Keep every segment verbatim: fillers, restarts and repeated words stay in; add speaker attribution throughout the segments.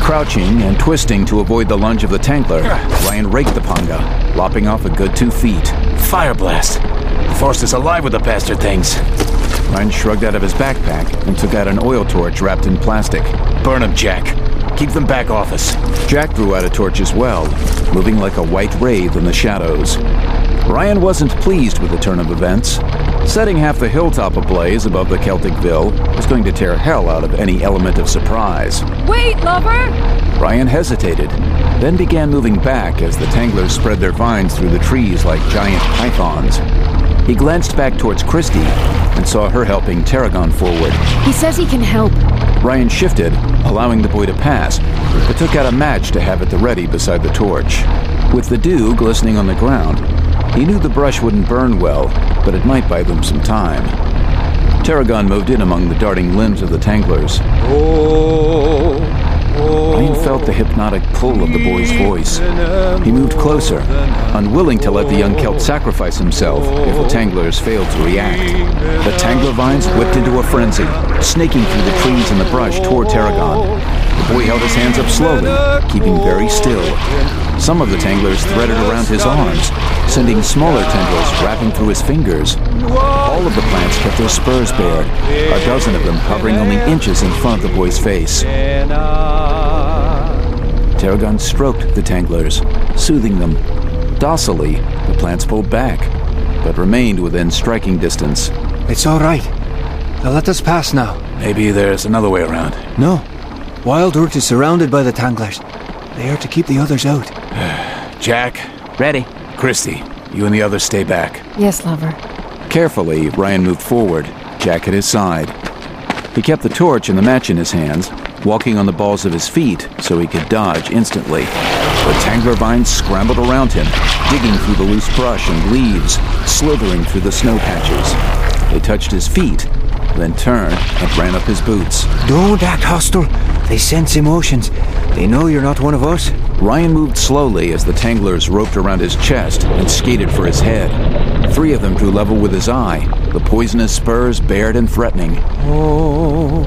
Speaker 1: Crouching and twisting to avoid the lunge of the Tangler, Ryan raked the Panga, lopping off a good two feet.
Speaker 2: Fire blast! The forest is alive with the bastard things.
Speaker 1: Ryan shrugged out of his backpack and took out an oil torch wrapped in plastic.
Speaker 2: Burn them, Jack. Keep them back off us.
Speaker 1: Jack drew out a torch as well, moving like a white wraith in the shadows. Ryan wasn't pleased with the turn of events. Setting half the hilltop ablaze above the Celticville was going to tear hell out of any element of surprise.
Speaker 3: Wait, lover!
Speaker 1: Ryan hesitated, then began moving back as the Tanglers spread their vines through the trees like giant pythons. He glanced back towards Christy and saw her helping Tarragon forward.
Speaker 3: He says he can help.
Speaker 1: Ryan shifted, allowing the boy to pass, but took out a match to have at the ready beside the torch. With the dew glistening on the ground, he knew the brush wouldn't burn well, but it might buy them some time. Tarragon moved in among the darting limbs of the Tanglers.
Speaker 4: Oh, oh,
Speaker 1: Ryan felt the hypnotic pull of the boy's voice. He moved closer, unwilling to let the young Celt sacrifice himself if the Tanglers failed to react. The Tangler vines whipped into a frenzy, snaking through the trees and the brush toward Tarragon. The boy held his hands up slowly, keeping very still. Some of the Tanglers threaded around his arms, sending smaller tendrils wrapping through his fingers. All of the plants kept their spurs bared, a dozen of them hovering only inches in front of the boy's face. Tarragon stroked the Tanglers, soothing them. Docilely, the plants pulled back, but remained within striking distance.
Speaker 4: It's all right. They'll let us pass now.
Speaker 2: Maybe there's another way around.
Speaker 4: No. Wildwood is surrounded by the Tanglers. They are to keep the others out.
Speaker 2: Jack?
Speaker 5: Ready.
Speaker 2: Christy, you and the others stay back.
Speaker 3: Yes, lover.
Speaker 1: Carefully, Ryan moved forward, Jack at his side. He kept the torch and the match in his hands, walking on the balls of his feet so he could dodge instantly. The Tangler vines scrambled around him, digging through the loose brush and leaves, slithering through the snow patches. They touched his feet, then turned and ran up his boots.
Speaker 4: Don't act hostile. They sense emotions. They know you're not one of us.
Speaker 1: Ryan moved slowly as the Tanglers roped around his chest and skated for his head. Three of them drew level with his eye, the poisonous spurs bared and threatening.
Speaker 4: Oh,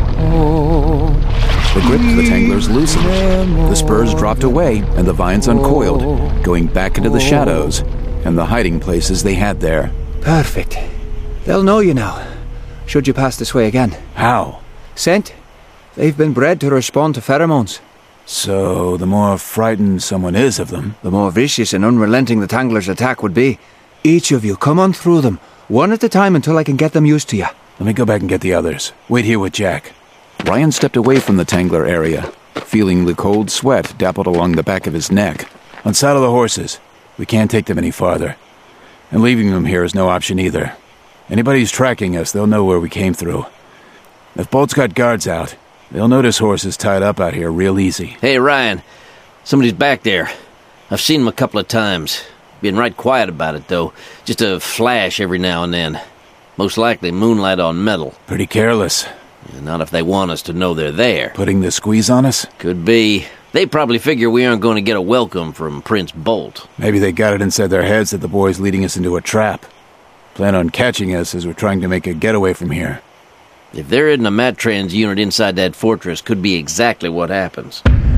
Speaker 4: oh.
Speaker 1: The grip of the Tanglers loosened. The spurs dropped away and the vines uncoiled, going back into the shadows and the hiding places they had there.
Speaker 4: Perfect. They'll know you now, should you pass this way again.
Speaker 2: How?
Speaker 4: Scent. They've been bred to respond to pheromones.
Speaker 2: So, the more frightened someone is of them,
Speaker 4: the more vicious and unrelenting the Tanglers' attack would be. Each of you, come on through them, one at a time until I can get them used to you.
Speaker 2: Let me go back and get the others. Wait here with Jack.
Speaker 1: Ryan stepped away from the Tangler area, feeling the cold sweat dappled along the back of his neck.
Speaker 2: Unsaddle the horses. We can't take them any farther. And leaving them here is no option either. Anybody who's tracking us, they'll know where we came through. If Bolt's got guards out, they'll notice horses tied up out here real easy.
Speaker 5: Hey, Ryan. Somebody's back there. I've seen them a couple of times. Been right quiet about it, though. Just a flash every now and then. Most likely moonlight on metal.
Speaker 2: Pretty careless.
Speaker 5: Yeah, not if they want us to know they're there.
Speaker 2: Putting the squeeze on us?
Speaker 5: Could be. They probably figure we aren't going to get a welcome from Prince Bolt.
Speaker 2: Maybe they got it inside their heads that the boy's leading us into a trap. Plan on catching us as we're trying to make a getaway from here.
Speaker 5: If there isn't a Matrans unit inside that fortress, could be exactly what happens.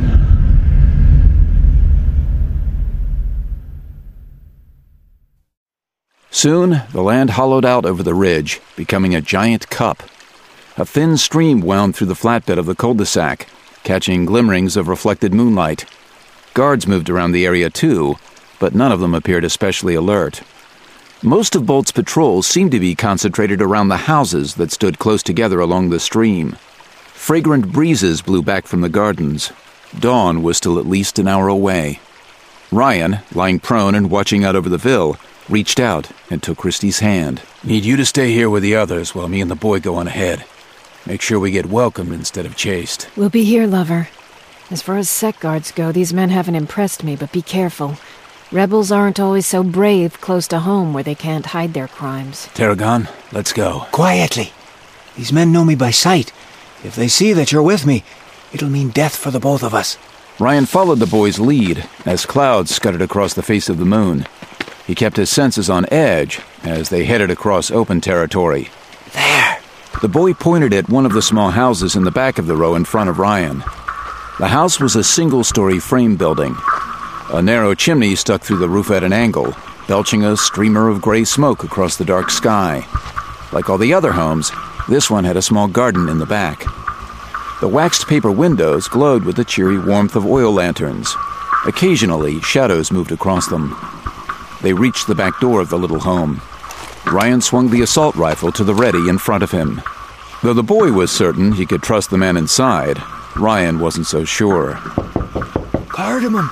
Speaker 1: Soon, the land hollowed out over the ridge, becoming a giant cup. A thin stream wound through the flatbed of the cul-de-sac, catching glimmerings of reflected moonlight. Guards moved around the area too, but none of them appeared especially alert. Most of Bolt's patrols seemed to be concentrated around the houses that stood close together along the stream. Fragrant breezes blew back from the gardens. Dawn was still at least an hour away. Ryan, lying prone and watching out over the Ville, reached out and took Christy's hand.
Speaker 2: Need you to stay here with the others while me and the boy go on ahead. Make sure we get welcomed instead of chased.
Speaker 3: We'll be here, lover. As far as sect guards go, these men haven't impressed me, but be careful. Rebels aren't always so brave close to home where they can't hide their crimes.
Speaker 2: Tarragon, let's go.
Speaker 4: Quietly. These men know me by sight. If they see that you're with me, it'll mean death for the both of us.
Speaker 1: Ryan followed the boy's lead as clouds scudded across the face of the moon. He kept his senses on edge as they headed across open territory.
Speaker 4: There.
Speaker 1: The boy pointed at one of the small houses in the back of the row in front of Ryan. The house was a single-story frame building. A narrow chimney stuck through the roof at an angle, belching a streamer of gray smoke across the dark sky. Like all the other homes, this one had a small garden in the back. The waxed paper windows glowed with the cheery warmth of oil lanterns. Occasionally, shadows moved across them. They reached the back door of the little home. Ryan swung the assault rifle to the ready in front of him. Though the boy was certain he could trust the man inside, Ryan wasn't so sure.
Speaker 4: Cardamom!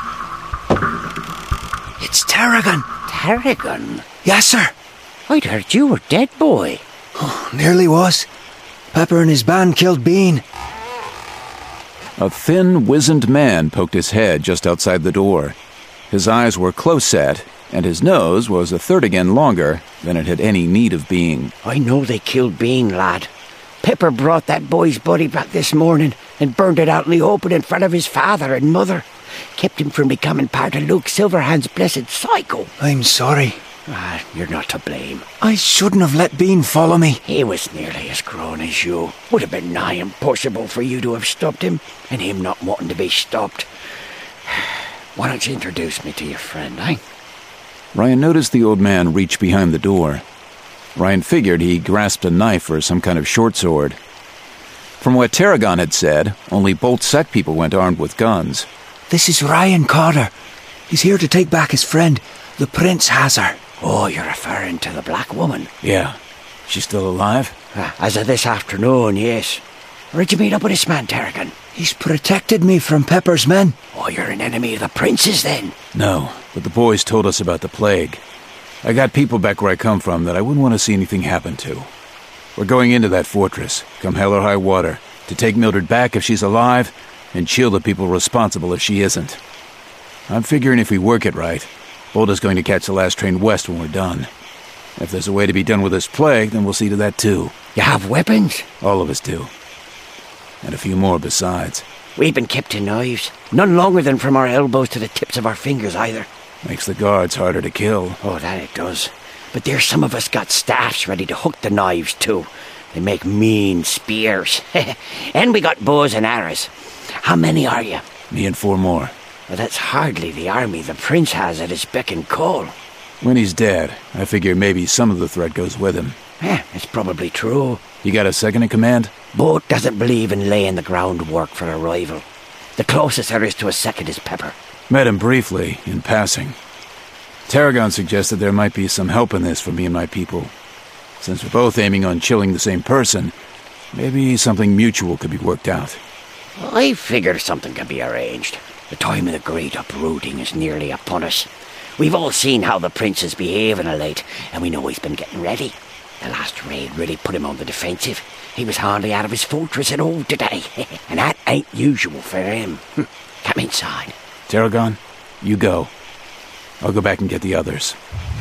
Speaker 4: It's Tarragon!
Speaker 6: Tarragon?
Speaker 4: Yes, sir.
Speaker 6: I'd heard you were dead, boy.
Speaker 4: Oh, nearly was. Pepper and his band killed Bean.
Speaker 1: A thin, wizened man poked his head just outside the door. His eyes were close set, and his nose was a third again longer than it had any need of being.
Speaker 6: I know they killed Bean, lad. Pepper brought that boy's body back this morning and burned it out in the open in front of his father and mother. Kept him from becoming part of Luke Silverhand's blessed cycle.
Speaker 4: I'm sorry.
Speaker 6: Ah, you're not to blame.
Speaker 4: I shouldn't have let Bean follow me.
Speaker 6: He was nearly as grown as you. Would have been nigh impossible for you to have stopped him, and him not wanting to be stopped. Why don't you introduce me to your friend, eh?
Speaker 1: Ryan noticed the old man reach behind the door. Ryan figured he grasped a knife or some kind of short sword. From what Tarragon had said, only Bolt Sec people went armed with guns.
Speaker 4: This is Ryan Carter. He's here to take back his friend. The Prince has her.
Speaker 6: Oh, you're referring to the black woman?
Speaker 2: Yeah. She's still alive?
Speaker 6: Ah, as of this afternoon, yes. Where'd you meet up with this man, Tarragon?
Speaker 4: He's protected me from Pepper's men.
Speaker 6: Oh, you're an enemy of the Prince's, then?
Speaker 2: No, but the boys told us about the plague. I got people back where I come from that I wouldn't want to see anything happen to. We're going into that fortress, come hell or high water, to take Mildred back if she's alive, and chill the people responsible if she isn't. I'm figuring if we work it right, Bolt is going to catch the last train west when we're done. If there's a way to be done with this plague, then we'll see to that too.
Speaker 6: You have weapons?
Speaker 2: All of us do. And a few more besides.
Speaker 6: We've been kept to knives. None longer than from our elbows to the tips of our fingers, either.
Speaker 2: Makes the guards harder to kill.
Speaker 6: Oh, that it does. But there's some of us got staffs ready to hook the knives too. They make mean spears. And we got bows and arrows. How many are you?
Speaker 2: Me and four more.
Speaker 6: Well, that's hardly the army the Prince has at his beck and call.
Speaker 2: When he's dead, I figure maybe some of the threat goes with him.
Speaker 6: Yeah, it's probably true.
Speaker 2: You got a second in command?
Speaker 6: Bolt doesn't believe in laying the groundwork for a rival. The closest there is to a second is Pepper.
Speaker 2: Met him briefly, in passing. Tarragon suggested there might be some help in this for me and my people. Since we're both aiming on chilling the same person, maybe something mutual could be worked out.
Speaker 6: I figure something can be arranged. The time of the great uprooting is nearly upon us. We've all seen how the Prince is behaving of late, and we know he's been getting ready. The last raid really put him on the defensive. He was hardly out of his fortress at all today, and that ain't usual for him. Come inside.
Speaker 2: Tarragon, you go. I'll go back and get the others.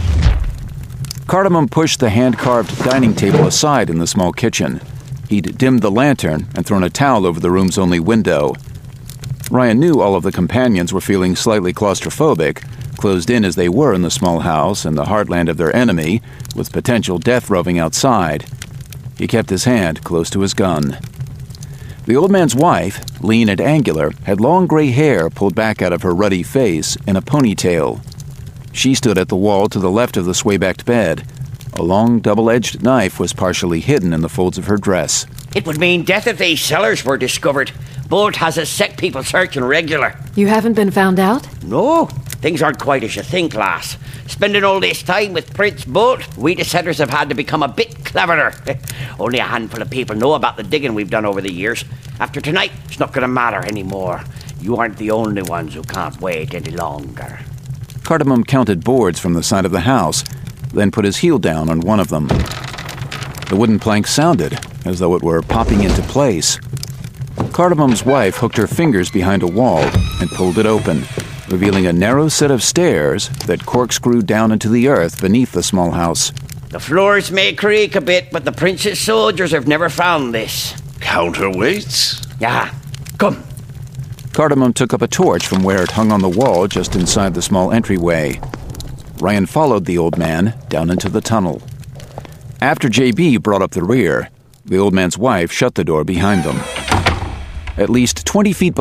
Speaker 1: Cardamom pushed the hand-carved dining table aside in the small kitchen. He'd dimmed the lantern and thrown a towel over the room's only window. Ryan knew all of the companions were feeling slightly claustrophobic, closed in as they were in the small house in the heartland of their enemy, with potential death roving outside. He kept his hand close to his gun. The old man's wife, lean and angular, had long gray hair pulled back out of her ruddy face in a ponytail. She stood at the wall to the left of the sway-backed bed. A long, double-edged knife was partially hidden in the folds of her dress.
Speaker 6: It would mean death if these cellars were discovered. Bolt has his sick people searching regular.
Speaker 3: You haven't been found out?
Speaker 6: No, things aren't quite as you think, lass. Spending all this time with Prince Bolt, we the setters have had to become a bit cleverer. Only a handful of people know about the digging we've done over the years. After tonight, it's not going to matter anymore. You aren't the only ones who can't wait any longer.
Speaker 1: Cardamom counted boards from the side of the house, then put his heel down on one of them. The wooden plank sounded as though it were popping into place. Cardamom's wife hooked her fingers behind a wall and pulled it open, revealing a narrow set of stairs that corkscrewed down into the earth beneath the small house.
Speaker 6: The floors may creak a bit, but the Prince's soldiers have never found this.
Speaker 7: Counterweights?
Speaker 6: Yeah, come.
Speaker 1: Cardamom took up a torch from where it hung on the wall just inside the small entryway. Ryan followed the old man down into the tunnel. After J B brought up the rear, the old man's wife shut the door behind them. At least twenty feet